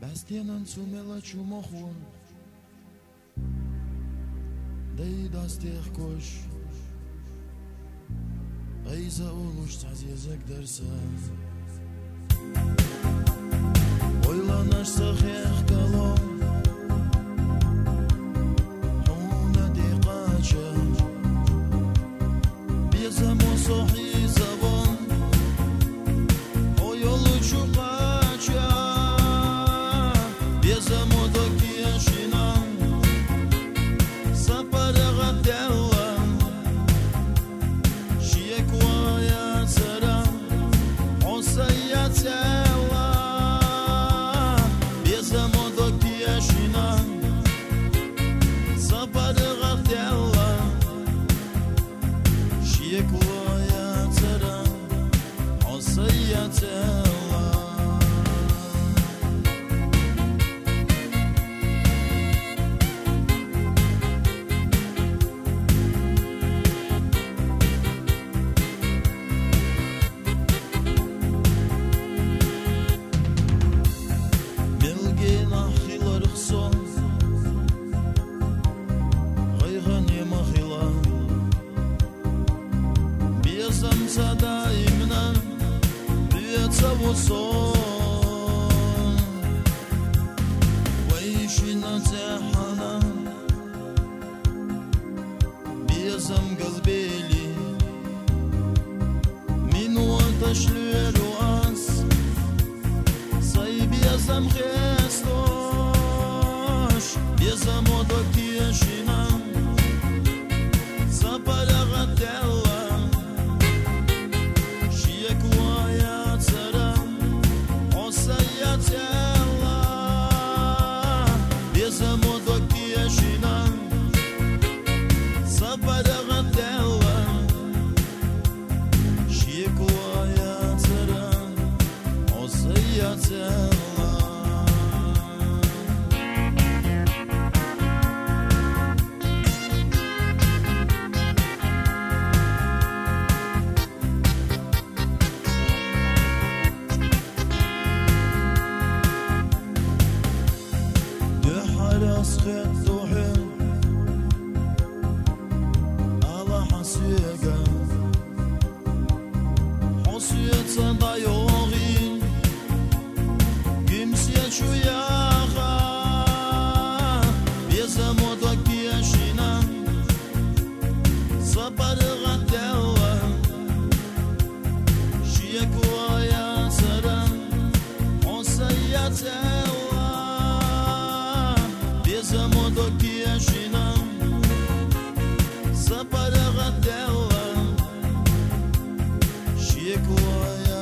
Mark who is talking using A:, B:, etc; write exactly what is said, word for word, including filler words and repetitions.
A: Bastiananțu melaciu mohun Dei dastih koş Ayza oluş taziyezek derse Oylanış sahih kalon Huna diqaça Bizem o sohi zaman O yolu çuqaça Bizem o doki yaşinan Sapara gadella Şiyek vaya seram O sayyatella Bizem o doki yaşinan Sapara gadella Şiyek vaya seram O sayyatella Daimna бьется в сон ويشنا تحنا بيزم قلبي من وتشلو الواس صيب يزم خيستوش بيزم ودكي يشنا صبر غدلا Shikwa